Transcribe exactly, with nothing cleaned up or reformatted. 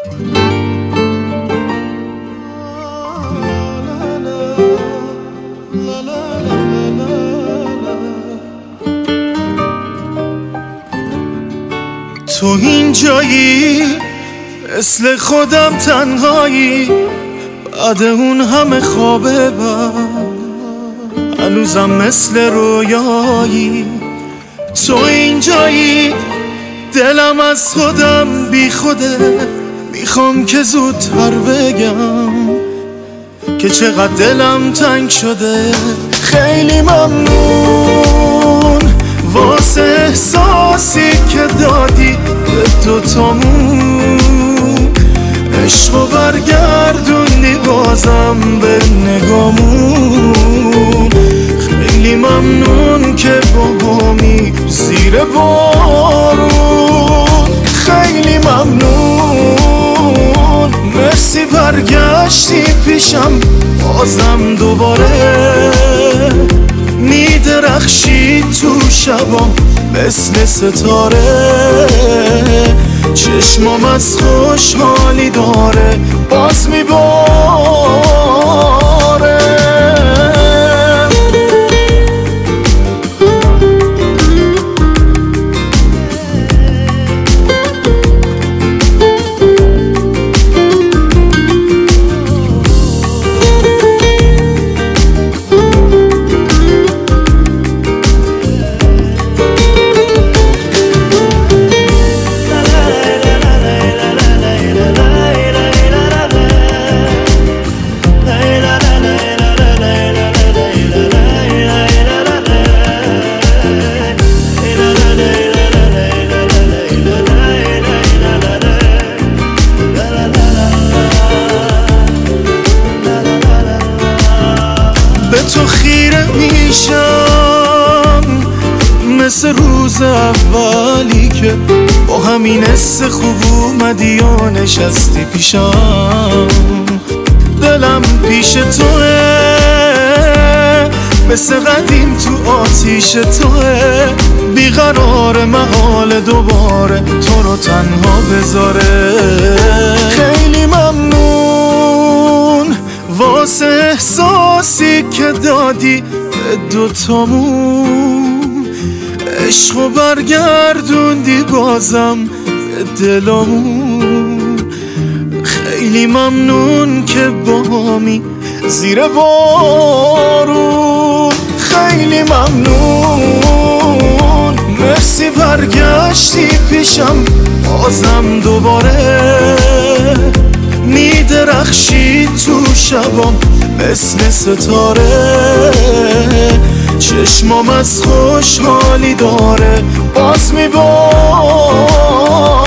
تو اینجایی مثل خودم تنهایی، بعد اون همه خوابه بر هنوزم مثل رویایی. تو اینجایی دلم از خودم بی خوده، میخوام که زودتر بگم که چقدر دلم تنگ شده. خیلی ممنون واسه احساسی که دادی به دوتامون، عشقو برگردوندی بازم به نگامون. خیلی ممنون که با همی زیر بارون، خیلی ممنون مرسی برگشتی پیشم بازم دوباره. میدرخشی تو شبام مثل ستاره، چشمام از خوشحالی داره باز میباره. تو خیره میشم مثل روز اولی که با همین حس خوب اومدی و نشستی پیشم. دلم پیش توه مثل قدیم تو آتیش توه، بیقرار محال دوباره تو رو تنها بذاره. خیلی ممنون واسه احساسی که دادی به دوتامون، عشقو برگردوندی بازم به دلامون. خیلی ممنون که با همی زیر بارون، خیلی ممنون مرسی برگشتی پیشم بازم دوباره. میدرخشی تو شبام مثل ستاره، چشمام از خوشحالی داره باز میباره.